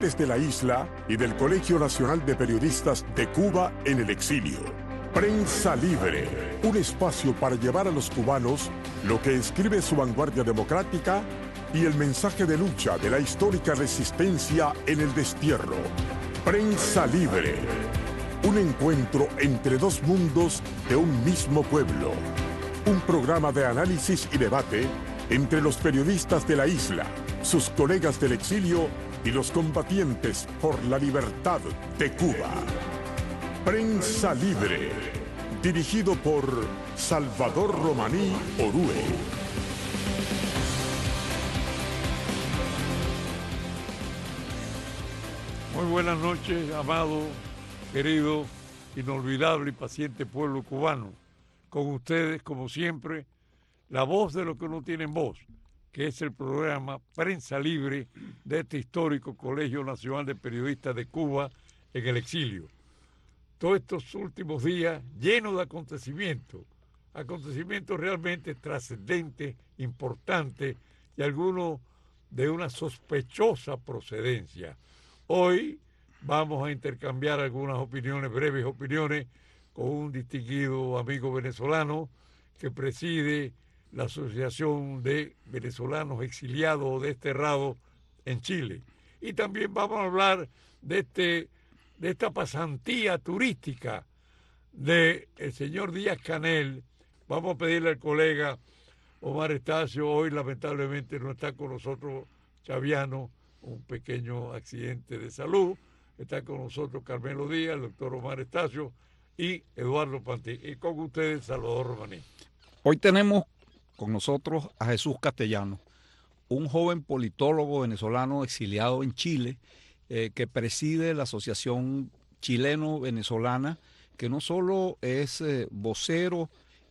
Desde la isla y del Colegio Nacional de Periodistas de Cuba en el exilio. Prensa Libre, un espacio para llevar a los cubanos lo que escribe su vanguardia democrática y el mensaje de lucha de la histórica resistencia en el destierro. Prensa Libre, un encuentro entre dos mundos de un mismo pueblo. Un programa de análisis y debate entre los periodistas de la isla, sus colegas del exilio y los combatientes por la libertad de Cuba. Prensa Libre, dirigido por Salvador Romaní Orue. Muy buenas noches, amado, querido, inolvidable y paciente pueblo cubano. Con ustedes, como siempre, la voz de los que no tienen voz, que es el programa Prensa Libre de este histórico Colegio Nacional de Periodistas de Cuba en el exilio. Todos estos últimos días llenos de acontecimientos realmente trascendentes, importantes y algunos de una sospechosa procedencia. Hoy vamos a intercambiar algunas opiniones, breves opiniones, con un distinguido amigo venezolano que preside la Asociación de Venezolanos Exiliados o Desterrados en Chile. Y también vamos a hablar de esta pasantía turística del señor Díaz-Canel. Vamos a pedirle al colega Omar Estacio, hoy lamentablemente no está con nosotros Chaviano, un pequeño accidente de salud. Está con nosotros Carmelo Díaz, el doctor Omar Estacio y Eduardo Panti. Y con ustedes, Salvador Romaní. Hoy tenemos con nosotros a Jesús Castellano, un joven politólogo venezolano exiliado en Chile, que preside la Asociación Chileno-Venezolana, que no solo es vocero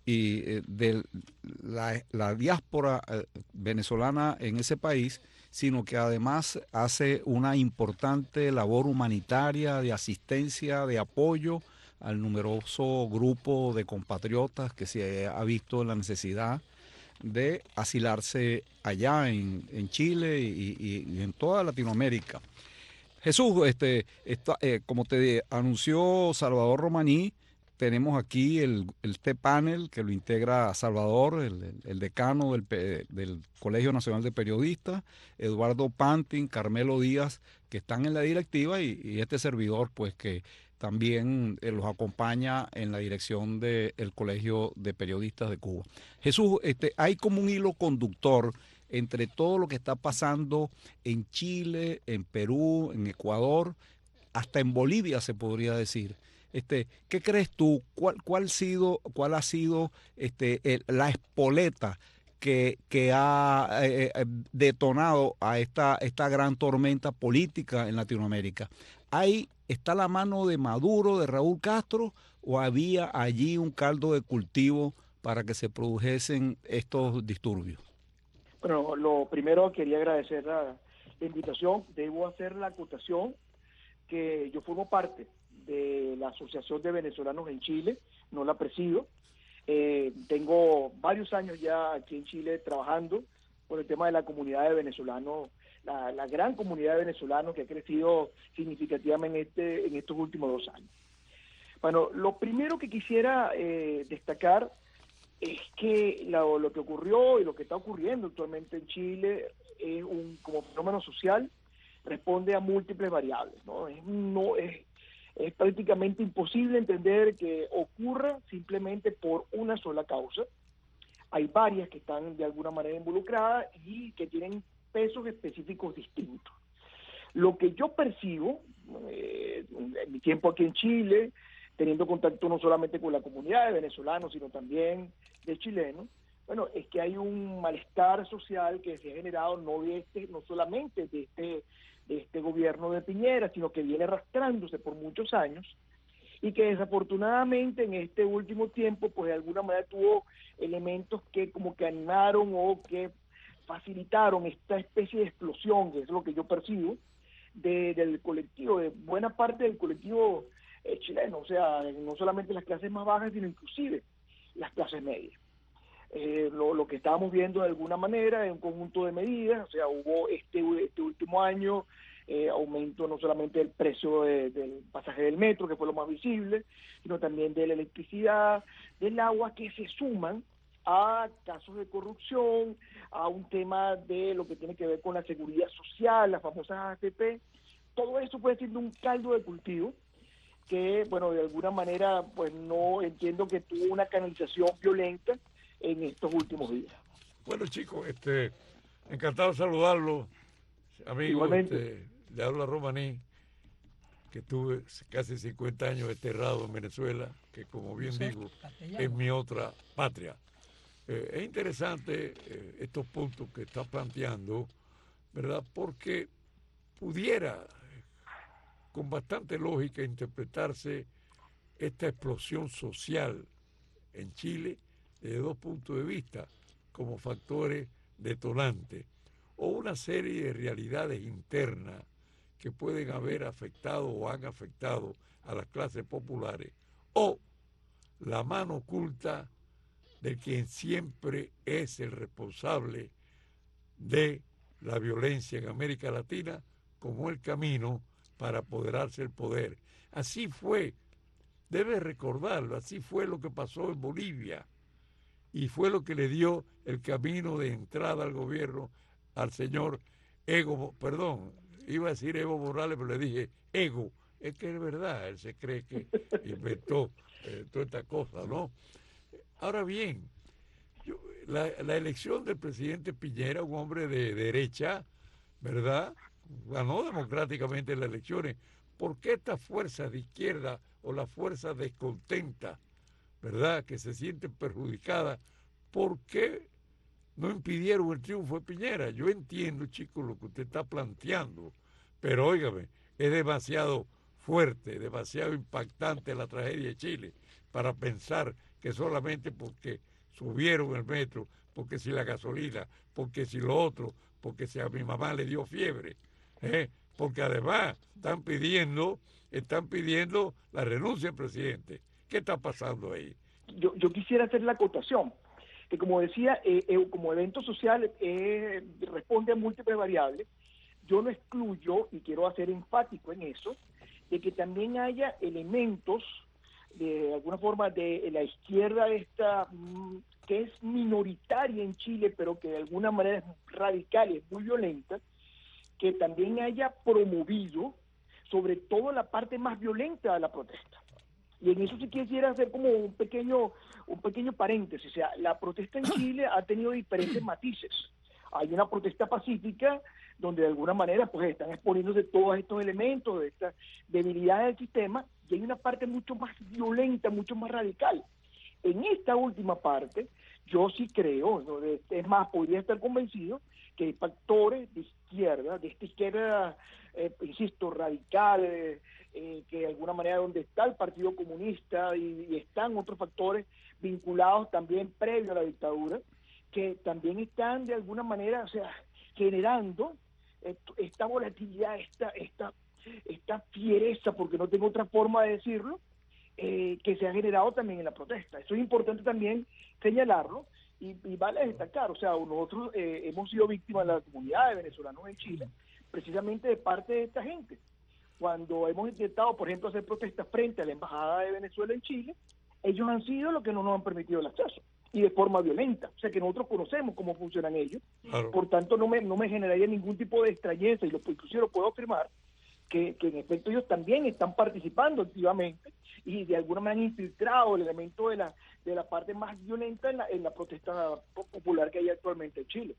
de la diáspora venezolana en ese país, sino que además hace una importante labor humanitaria de asistencia, de apoyo al numeroso grupo de compatriotas que se ha visto en la necesidad de asilarse allá en Chile y en toda Latinoamérica. Jesús, como te anunció Salvador Romaní, tenemos aquí este panel que lo integra Salvador, el decano del Colegio Nacional de Periodistas, Eduardo Pantin, Carmelo Díaz, que están en la directiva, y este servidor, pues, que también los acompaña en la dirección del Colegio de Periodistas de Cuba. Jesús, hay como un hilo conductor entre todo lo que está pasando en Chile, en Perú, en Ecuador, hasta en Bolivia se podría decir. ¿Qué crees tú? ¿Cuál ha sido la espoleta que ha detonado a esta gran tormenta política en Latinoamérica? ¿Está la mano de Maduro, de Raúl Castro, o había allí un caldo de cultivo para que se produjesen estos disturbios? Bueno, lo primero quería agradecer la invitación. Debo hacer la acotación que yo formo parte de la Asociación de Venezolanos en Chile, no la presido. Tengo varios años ya aquí en Chile trabajando por el tema de la comunidad de venezolanos, la gran comunidad de venezolanos que ha crecido significativamente en estos últimos 2 años. Bueno, lo primero que quisiera destacar es que lo que ocurrió y lo que está ocurriendo actualmente en Chile es como fenómeno social, responde a múltiples variables, ¿no? Es prácticamente imposible entender que ocurra simplemente por una sola causa. Hay varias que están de alguna manera involucradas y que tienen pesos específicos distintos. Lo que yo percibo en mi tiempo aquí en Chile, teniendo contacto no solamente con la comunidad de venezolanos, sino también de chilenos, bueno, es que hay un malestar social que se ha generado no solamente de este gobierno de Piñera, sino que viene arrastrándose por muchos años y que desafortunadamente en este último tiempo, pues de alguna manera tuvo elementos que como que animaron o que facilitaron esta especie de explosión, que es lo que yo percibo, del colectivo, de buena parte del colectivo chileno, o sea, no solamente las clases más bajas, sino inclusive las clases medias. Lo que estábamos viendo de alguna manera es un conjunto de medidas, o sea, hubo este último año aumento no solamente del precio del pasaje del metro, que fue lo más visible, sino también de la electricidad, del agua, que se suman a casos de corrupción, a un tema de lo que tiene que ver con la seguridad social, las famosas AFP. Todo eso puede ser un caldo de cultivo que, bueno, de alguna manera, pues no entiendo que tuvo una canalización violenta en estos últimos días. Bueno, chicos, encantado de saludarlo, amigo. Igualmente. Le habla Romaní, que tuve casi 50 años desterrado en Venezuela, que como bien digo, es mi otra patria. Es interesante estos puntos que está planteando, ¿verdad? Porque pudiera, con bastante lógica, interpretarse esta explosión social en Chile desde dos puntos de vista, como factores detonantes, o una serie de realidades internas que pueden haber afectado o han afectado a las clases populares, o la mano oculta de quien siempre es el responsable de la violencia en América Latina como el camino para apoderarse del poder. Así fue, debe recordarlo, así fue lo que pasó en Bolivia y fue lo que le dio el camino de entrada al gobierno al señor iba a decir Evo Morales, pero le dije Ego, es que es verdad, él se cree que inventó toda esta cosa, ¿no? Ahora bien, la elección del presidente Piñera, un hombre de derecha, ¿verdad?, ganó democráticamente las elecciones. ¿Por qué estas fuerzas de izquierda o las fuerzas descontentas, ¿verdad?, que se sienten perjudicadas, por qué no impidieron el triunfo de Piñera? Yo entiendo, chicos, lo que usted está planteando, pero óigame, es demasiado fuerte, demasiado impactante la tragedia de Chile para pensar que solamente porque subieron el metro, porque si la gasolina, porque si lo otro, porque si a mi mamá le dio fiebre, porque además están pidiendo la renuncia del presidente. ¿Qué está pasando ahí? Yo quisiera hacer la acotación, que como decía, como evento social responde a múltiples variables. Yo no excluyo, y quiero hacer enfático en eso, de que también haya elementos de alguna forma de la izquierda esta que es minoritaria en Chile, pero que de alguna manera es radical y es muy violenta, que también haya promovido sobre todo la parte más violenta de la protesta. Y en eso sí quisiera hacer como un pequeño paréntesis. O sea, la protesta en Chile ha tenido diferentes matices. Hay una protesta pacífica donde de alguna manera pues están exponiéndose todos estos elementos de esta debilidad del sistema, y hay una parte mucho más violenta, mucho más radical. En esta última parte, yo sí creo, ¿no?, es más, podría estar convencido que hay factores de esta izquierda, insisto, radical, que de alguna manera donde está el Partido Comunista y están otros factores vinculados también previo a la dictadura, que también están de alguna manera, o sea, generando esta volatilidad, esta fiereza, porque no tengo otra forma de decirlo, que se ha generado también en la protesta. Eso es importante también señalarlo y vale destacar. O sea, nosotros hemos sido víctimas de la comunidad de venezolanos en Chile, precisamente de parte de esta gente. Cuando hemos intentado, por ejemplo, hacer protestas frente a la Embajada de Venezuela en Chile, ellos han sido los que no nos han permitido el acceso, y de forma violenta. O sea, que nosotros conocemos cómo funcionan ellos. Claro. Por tanto, no me generaría ningún tipo de extrañeza, y inclusive lo puedo afirmar, que en efecto ellos también están participando activamente y de alguna manera han infiltrado el elemento de la parte más violenta en la protesta popular que hay actualmente en Chile.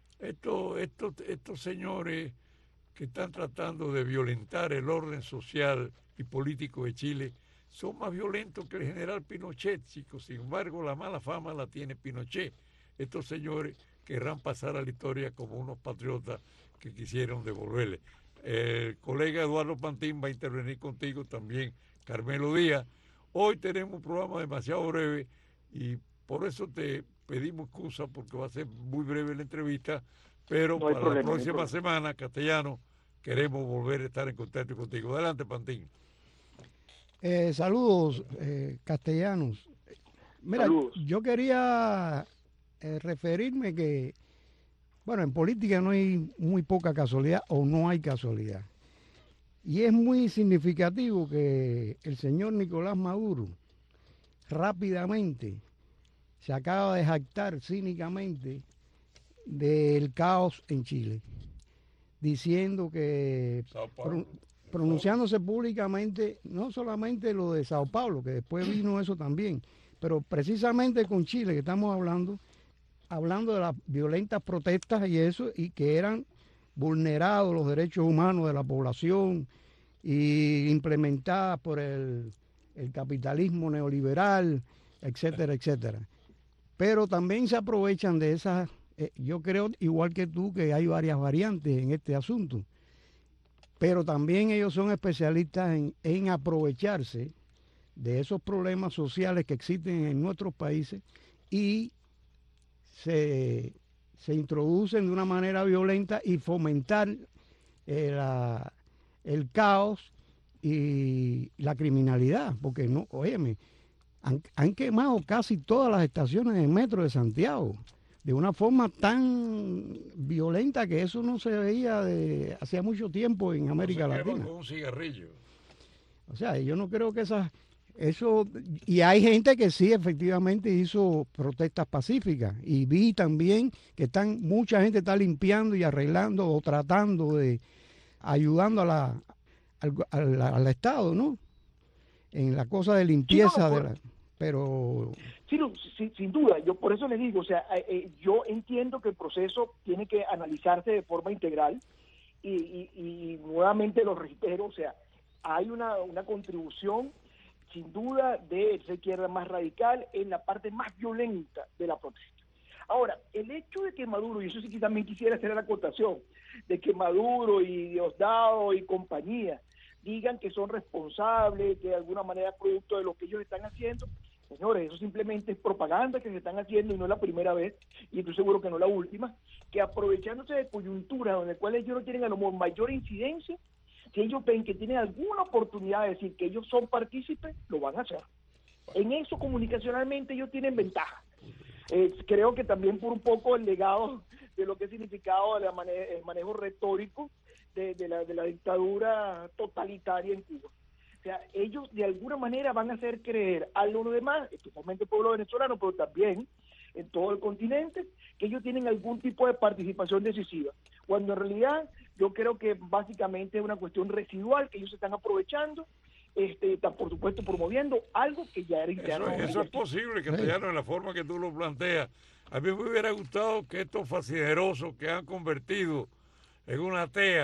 Estos señores que están tratando de violentar el orden social y político de Chile son más violentos que el general Pinochet, chicos. Sin embargo, la mala fama la tiene Pinochet. Estos señores querrán pasar a la historia como unos patriotas que quisieron devolverle. El colega Eduardo Pantín va a intervenir contigo también, Carmelo Díaz. Hoy tenemos un programa demasiado breve y por eso te pedimos excusa, porque va a ser muy breve la entrevista, pero no para la próxima semana, Castellano, queremos volver a estar en contacto contigo. Adelante, Pantín. Saludos, castellanos. Mira, saludos. Yo quería referirme que, bueno, en política no hay muy poca casualidad o no hay casualidad. Y es muy significativo que el señor Nicolás Maduro rápidamente se acaba de jactar cínicamente del caos en Chile, diciendo que, pronunciándose públicamente, no solamente lo de Sao Paulo, que después vino eso también, pero precisamente con Chile, que estamos hablando de las violentas protestas y eso, y que eran vulnerados los derechos humanos de la población y implementadas por el capitalismo neoliberal, etcétera, etcétera. Pero también se aprovechan de esas, yo creo igual que tú que hay varias variantes en este asunto, pero también ellos son especialistas en aprovecharse de esos problemas sociales que existen en nuestros países y se introducen de una manera violenta y fomentar el caos y la criminalidad, porque no, óyeme, han quemado casi todas las estaciones de metro de Santiago de una forma tan violenta que eso no se veía hacía mucho tiempo en América Latina. Con un cigarrillo. O sea, yo no creo que eso, y hay gente que sí efectivamente hizo protestas pacíficas, y vi también que mucha gente está limpiando y arreglando o tratando de ayudando al Estado, ¿no? En la cosa de limpieza sí, no, pero sí, no, sin duda, yo por eso les digo, o sea, yo entiendo que el proceso tiene que analizarse de forma integral y nuevamente lo reitero, o sea, hay una contribución sin duda de esa izquierda más radical en la parte más violenta de la protesta. Ahora, el hecho de que Maduro, y eso sí que también quisiera hacer la acotación, de que Maduro y Diosdado y compañía digan que son responsables, que de alguna manera es producto de lo que ellos están haciendo, señores, eso simplemente es propaganda que se están haciendo y no es la primera vez, y estoy seguro que no la última, que aprovechándose de coyunturas donde cuales ellos no tienen a lo mejor mayor incidencia, si ellos ven que tienen alguna oportunidad de decir que ellos son partícipes, lo van a hacer. En eso comunicacionalmente ellos tienen ventaja. Creo que también por un poco el legado de lo que ha significado el manejo retórico de la dictadura totalitaria en Cuba. O sea, ellos de alguna manera van a hacer creer a los demás, especialmente el pueblo venezolano, pero también en todo el continente, que ellos tienen algún tipo de participación decisiva, cuando en realidad yo creo que básicamente es una cuestión residual que ellos se están aprovechando, están por supuesto promoviendo algo que ya era interno. Eso es posible, Castellano, en la forma que tú lo planteas. A mí me hubiera gustado que estos facinerosos que han convertido en una tea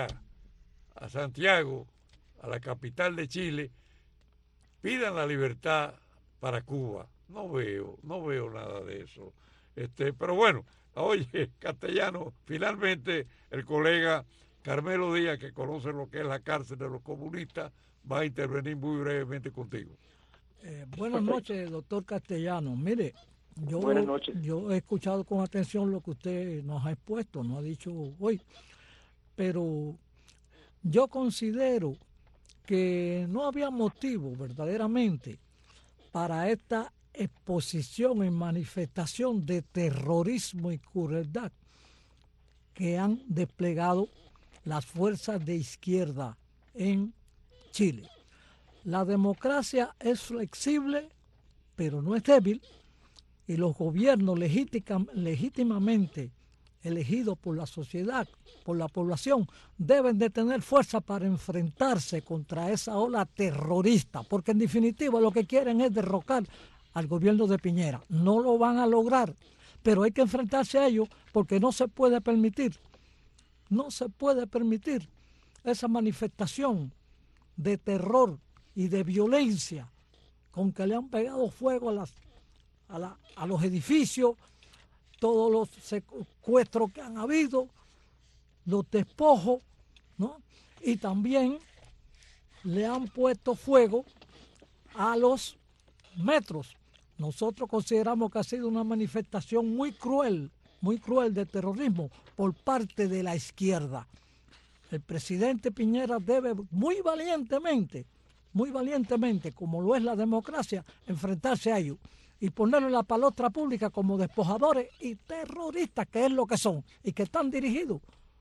a Santiago, a la capital de Chile, pidan la libertad para Cuba. No veo nada de eso. Pero bueno, oye, Castellano, finalmente el colega Carmelo Díaz, que conoce lo que es la cárcel de los comunistas, va a intervenir muy brevemente contigo. Buenas noches, doctor Castellano. Mire, yo he escuchado con atención lo que usted nos ha expuesto, nos ha dicho hoy, pero yo considero que no había motivo verdaderamente para esta exposición y manifestación de terrorismo y crueldad que han desplegado las fuerzas de izquierda en Chile. La democracia es flexible, pero no es débil, y los gobiernos legítimamente elegidos por la sociedad, por la población, deben de tener fuerza para enfrentarse contra esa ola terrorista, porque en definitiva lo que quieren es derrocar al gobierno de Piñera. No lo van a lograr, pero hay que enfrentarse a ellos porque no se puede permitir esa manifestación de terror y de violencia con que le han pegado fuego a los edificios, todos los secuestros que han habido, los despojos, ¿no? Y también le han puesto fuego a los metros. Nosotros consideramos que ha sido una manifestación muy cruel de terrorismo por parte de la izquierda. El presidente Piñera debe muy valientemente, como lo es la democracia, enfrentarse a ellos y ponerlo en la palestra pública como despojadores y terroristas, que es lo que son, y que están dirigidos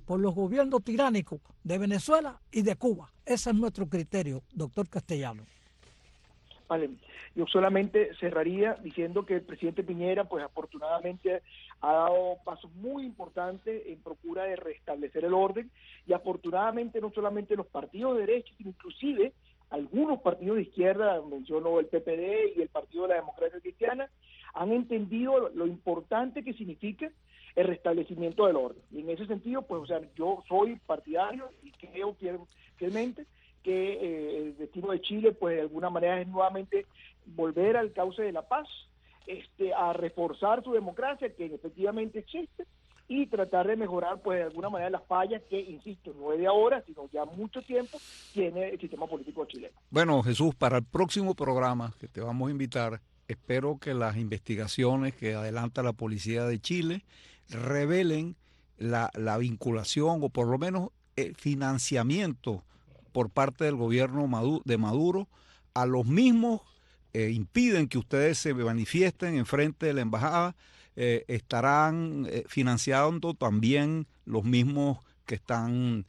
por los gobiernos tiránicos de Venezuela y de Cuba. Ese es nuestro criterio, doctor Castellano. Vale, yo solamente cerraría diciendo que el presidente Piñera, pues afortunadamente ha dado pasos muy importantes en procura de restablecer el orden, y afortunadamente no solamente los partidos de derecha, sino inclusive algunos partidos de izquierda, menciono el PPD y el Partido de la Democracia Cristiana, han entendido lo importante que significa el restablecimiento del orden. Y en ese sentido, pues, o sea, yo soy partidario y creo fielmente que el destino de Chile, pues, de alguna manera es nuevamente volver al cauce de la paz, a reforzar su democracia, que efectivamente existe, y tratar de mejorar, pues, de alguna manera las fallas que, insisto, no es de ahora, sino ya mucho tiempo, tiene el sistema político chileno. Bueno, Jesús, para el próximo programa que te vamos a invitar, espero que las investigaciones que adelanta la Policía de Chile revelen la vinculación o por lo menos el financiamiento por parte del gobierno de Maduro a los mismos impiden que ustedes se manifiesten en frente de la embajada. Estarán financiando también los mismos que están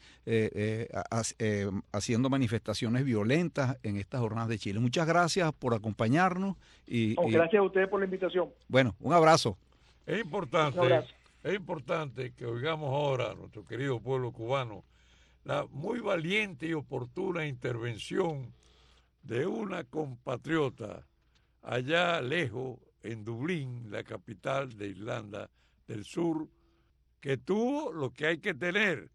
haciendo manifestaciones violentas en estas jornadas de Chile. Muchas gracias por acompañarnos. Gracias a ustedes por la invitación. Bueno, un abrazo. Es importante que oigamos ahora a nuestro querido pueblo cubano la muy valiente y oportuna intervención de una compatriota allá lejos, en Dublín, la capital de Irlanda del Sur, que tuvo lo que hay que tener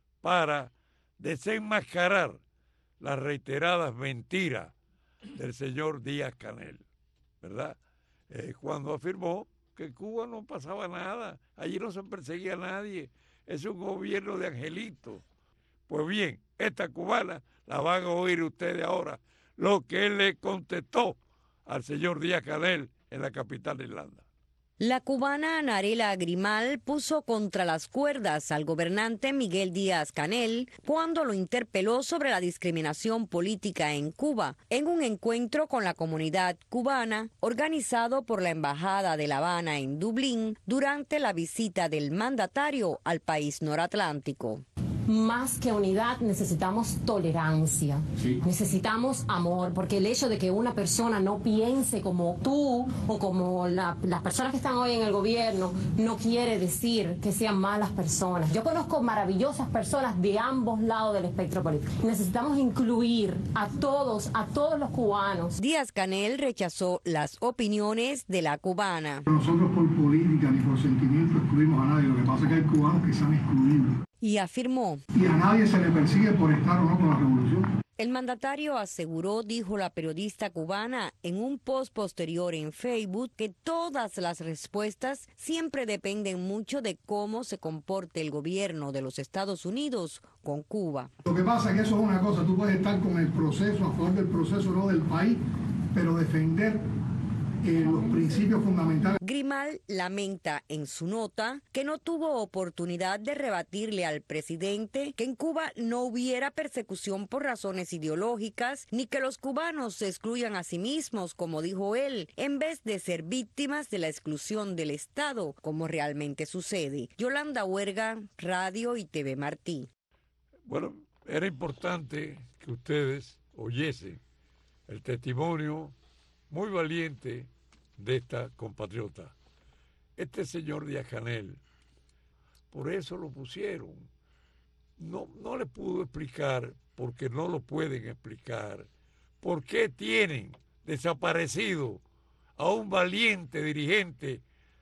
para desenmascarar las reiteradas mentiras del señor Díaz-Canel, ¿verdad? Cuando afirmó que en Cuba no pasaba nada, allí no se perseguía a nadie, es un gobierno de angelitos. Pues bien, esta cubana la van a oír ustedes ahora, lo que él le contestó al señor Díaz-Canel en la capital de Irlanda. La cubana Narela Grimal puso contra las cuerdas al gobernante Miguel Díaz-Canel cuando lo interpeló sobre la discriminación política en Cuba, en un encuentro con la comunidad cubana organizado por la Embajada de La Habana en Dublín durante la visita del mandatario al país noratlántico. Más que unidad necesitamos tolerancia, necesitamos amor, porque el hecho de que una persona no piense como tú o como las personas que están hoy en el gobierno no quiere decir que sean malas personas. Yo conozco maravillosas personas de ambos lados del espectro político. Necesitamos incluir a todos los cubanos. Díaz-Canel rechazó las opiniones de la cubana. Nosotros por política ni por sentimiento excluimos a nadie, lo que pasa es que hay cubanos que se han excluido. Y afirmó: y a nadie se le persigue por estar o no con la revolución. El mandatario aseguró, dijo la periodista cubana en un post posterior en Facebook, que todas las respuestas siempre dependen mucho de cómo se comporte el gobierno de los Estados Unidos con Cuba. Lo que pasa es que eso es una cosa, tú puedes estar con el proceso, a favor del proceso, no del país, pero defender los principios fundamentales. Grimal lamenta en su nota que no tuvo oportunidad de rebatirle al presidente que en Cuba no hubiera persecución por razones ideológicas, ni que los cubanos se excluyan a sí mismos, como dijo él, en vez de ser víctimas de la exclusión del Estado, como realmente sucede. Yolanda Huerga, Radio y TV Martí. Bueno, era importante que ustedes oyesen el testimonio muy valiente de esta compatriota. Este señor Díaz-Canel, por eso lo pusieron. No le pudo explicar, porque no lo pueden explicar, por qué tienen desaparecido a un valiente dirigente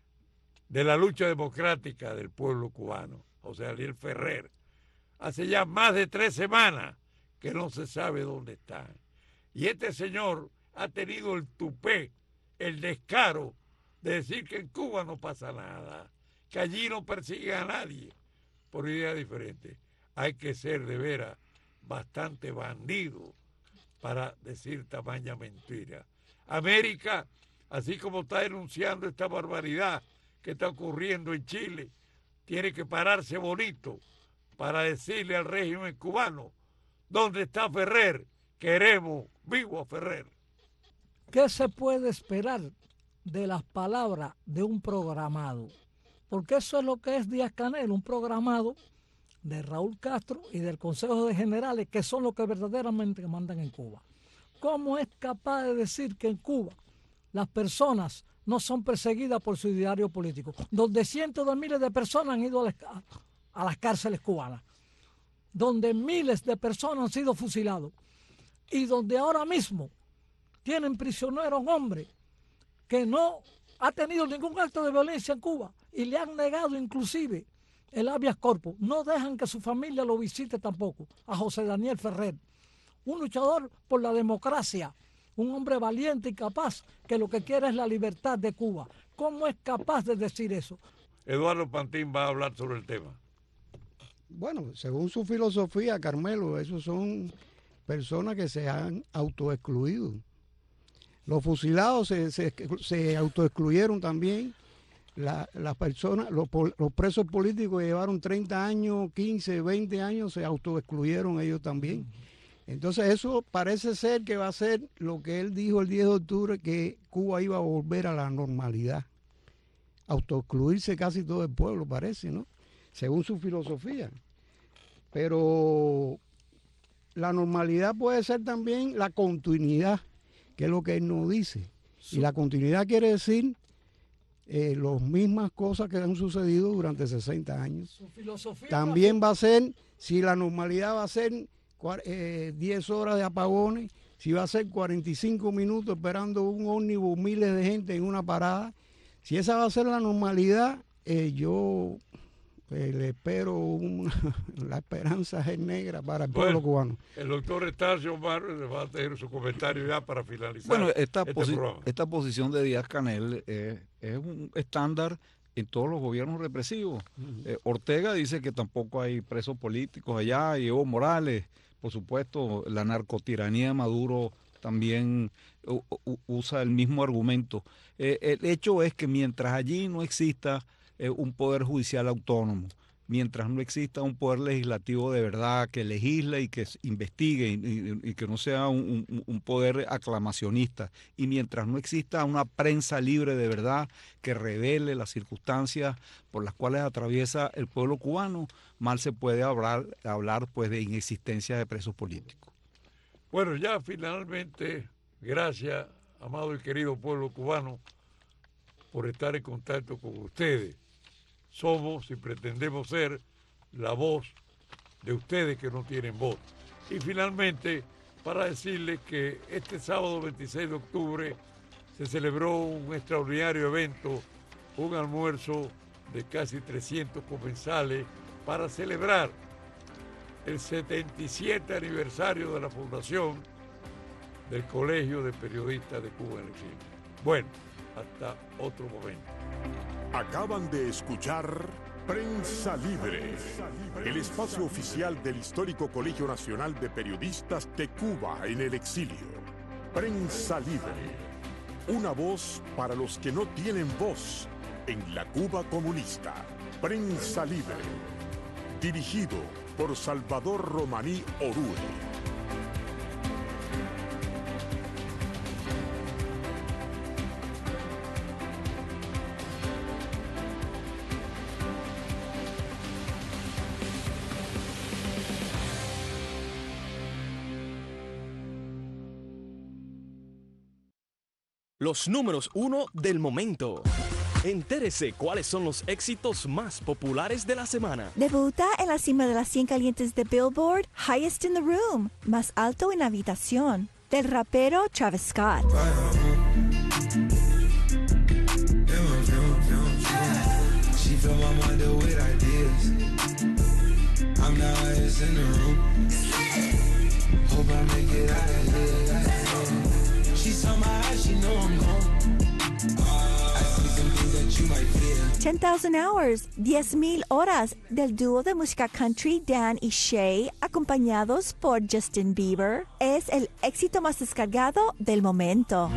de la lucha democrática del pueblo cubano, José Ariel Ferrer. Hace ya más de 3 semanas que no se sabe dónde está. Y este señor ha tenido el tupé, el descaro de decir que en Cuba no pasa nada, que allí no persiguen a nadie por ideas diferentes. Hay que ser de veras bastante bandido para decir tamaña mentira. América, así como está denunciando esta barbaridad que está ocurriendo en Chile, tiene que pararse bonito para decirle al régimen cubano: ¿dónde está Ferrer? Queremos vivo a Ferrer. ¿Qué se puede esperar de las palabras de un programado? Porque eso es lo que es Díaz-Canel, un programado de Raúl Castro y del Consejo de Generales, que son los que verdaderamente mandan en Cuba. ¿Cómo es capaz de decir que en Cuba las personas no son perseguidas por su ideario político, donde cientos de miles de personas han ido a las cárceles cubanas, donde miles de personas han sido fusilados y donde ahora mismo tienen prisionero a un hombre que no ha tenido ningún acto de violencia en Cuba y le han negado inclusive el habeas corpus? No dejan que su familia lo visite tampoco, a José Daniel Ferrer, un luchador por la democracia, un hombre valiente y capaz que lo que quiere es la libertad de Cuba. ¿Cómo es capaz de decir eso? Eduardo Pantín va a hablar sobre el tema. Bueno, según su filosofía, Carmelo, esos son personas que se han autoexcluido. Los fusilados se autoexcluyeron también. Las personas, los presos políticos que llevaron 30 años, 15, 20 años, se autoexcluyeron ellos también. Entonces eso parece ser que va a ser lo que él dijo el 10 de octubre, que Cuba iba a volver a la normalidad. Autoexcluirse casi todo el pueblo, parece, ¿no? Según su filosofía. Pero la normalidad puede ser también la continuidad, que es lo que él nos dice. Y la continuidad quiere decir las mismas cosas que han sucedido durante 60 años. Su filosofía también va a ser, si la normalidad va a ser 10 horas de apagones, si va a ser 45 minutos esperando un ómnibus, miles de gente en una parada, si esa va a ser la normalidad, yo le espero la esperanza es negra para el pueblo cubano. El doctor Estacio Omar va a tener su comentario ya para finalizar. Bueno, programa. Esta posición de Díaz-Canel es un estándar en todos los gobiernos represivos. Ortega dice que tampoco hay presos políticos allá, y Evo Morales, por supuesto, la narcotiranía de Maduro también usa el mismo argumento. El hecho es que mientras allí no exista un poder judicial autónomo, mientras no exista un poder legislativo de verdad que legisle y que investigue y que no sea un poder aclamacionista, y mientras no exista una prensa libre de verdad que revele las circunstancias por las cuales atraviesa el pueblo cubano, mal se puede hablar pues de inexistencia de presos políticos. Bueno, ya finalmente, gracias, amado y querido pueblo cubano, por estar en contacto con ustedes. Somos y pretendemos ser la voz de ustedes que no tienen voz. Y finalmente, para decirles que este sábado 26 de octubre se celebró un extraordinario evento, un almuerzo de casi 300 comensales para celebrar el 77 aniversario de la fundación del Colegio de Periodistas de Cuba en el Exilio. Bueno, hasta otro momento. Acaban de escuchar Prensa Libre, el espacio oficial del histórico Colegio Nacional de Periodistas de Cuba en el Exilio. Prensa Libre, una voz para los que no tienen voz en la Cuba comunista. Prensa Libre, dirigido por Salvador Romaní Orue. Los números 1 del momento. Entérese cuáles son los éxitos más populares de la semana. Debuta en la cima de las 100 calientes de Billboard, Highest in the Room, más alto en la habitación, del rapero Travis Scott. "10,000 Hours", 10,000 horas del dúo de música country Dan y Shay, acompañados por Justin Bieber, es el éxito más descargado del momento.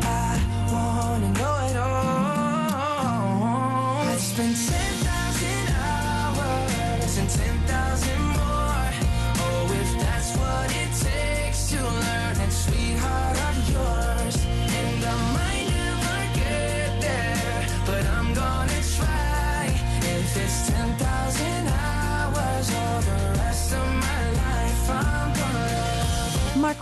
It's 10,000 hours over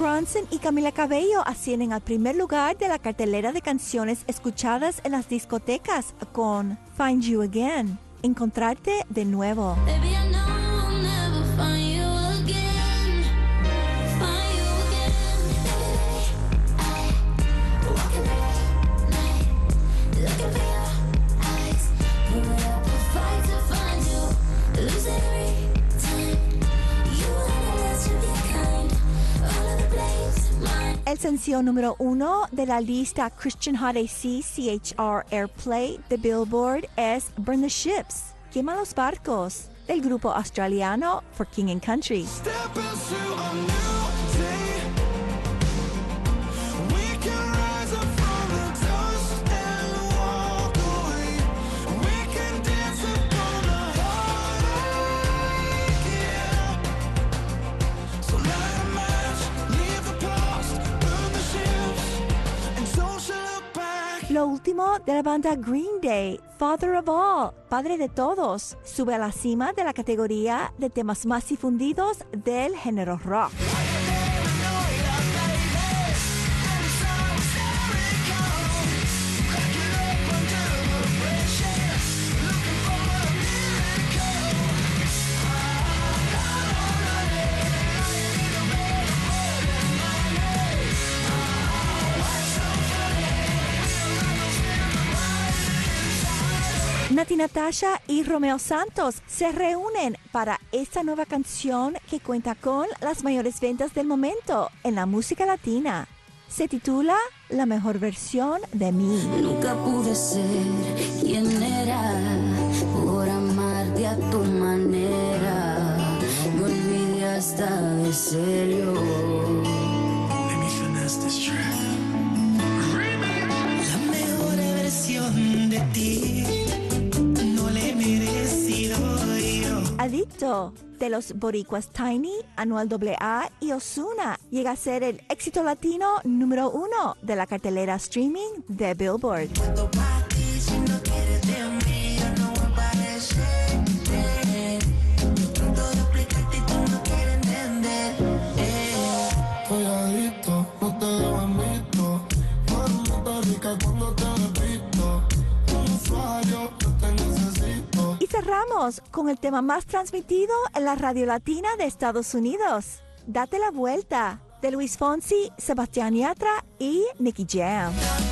Ronson y Camila Cabello ascienden al primer lugar de la cartelera de canciones escuchadas en las discotecas con Find You Again, Encontrarte de nuevo. Baby, I know I'll never find you again. Find you again. Walking the night, looking for your eyes. Put up a fight to find you. Lose every time. You wanna let you be kind. All of the blame's mine. El sencillo número 1 de la lista Christian Hot AC CHR Airplay de Billboard es Burn the Ships, Quema los barcos, del grupo australiano For King and Country. Lo último de la banda Green Day, Father of All, Padre de Todos, sube a la cima de la categoría de temas más difundidos del género rock. Nati Natasha y Romeo Santos se reúnen para esta nueva canción que cuenta con las mayores ventas del momento en la música latina. Se titula La mejor versión de mí. Nunca pude ser quien era por amarte a tu manera. Me olvidé hasta de serio. Let me finesse this track. La mejor versión de ti. Adicto, de los boricuas Tiny, Anuel AA y Ozuna, llega a ser el éxito latino número 1 de la cartelera streaming de Billboard. Y cerramos con el tema más transmitido en la radio latina de Estados Unidos, Date la Vuelta, de Luis Fonsi, Sebastián Yatra y Nicky Jam.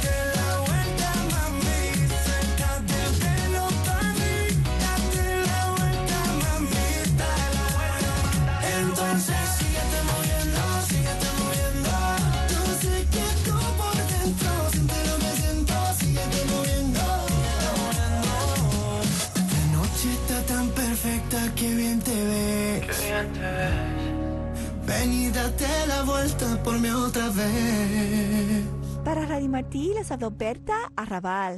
Qué bien te ves. Qué bien te ves. Ven y date la vuelta por mí otra vez. Para Radio Martí les habló Berta Arrabal.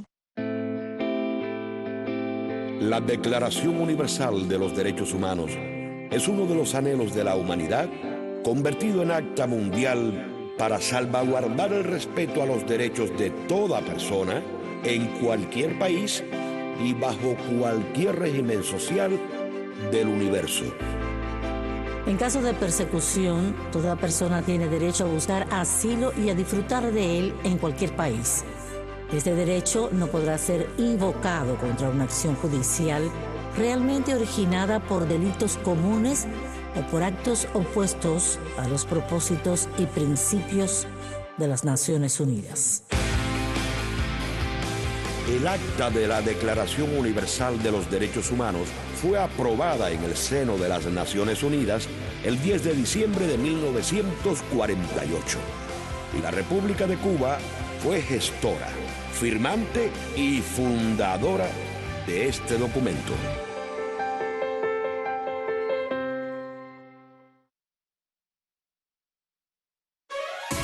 La Declaración Universal de los Derechos Humanos es uno de los anhelos de la humanidad convertido en acta mundial para salvaguardar el respeto a los derechos de toda persona en cualquier país y bajo cualquier régimen social del universo. En caso de persecución, toda persona tiene derecho a buscar asilo y a disfrutar de él en cualquier país. Este derecho no podrá ser invocado contra una acción judicial realmente originada por delitos comunes o por actos opuestos a los propósitos y principios de las Naciones Unidas. El acta de la Declaración Universal de los Derechos Humanos fue aprobada en el seno de las Naciones Unidas el 10 de diciembre de 1948. Y la República de Cuba fue gestora, firmante y fundadora de este documento.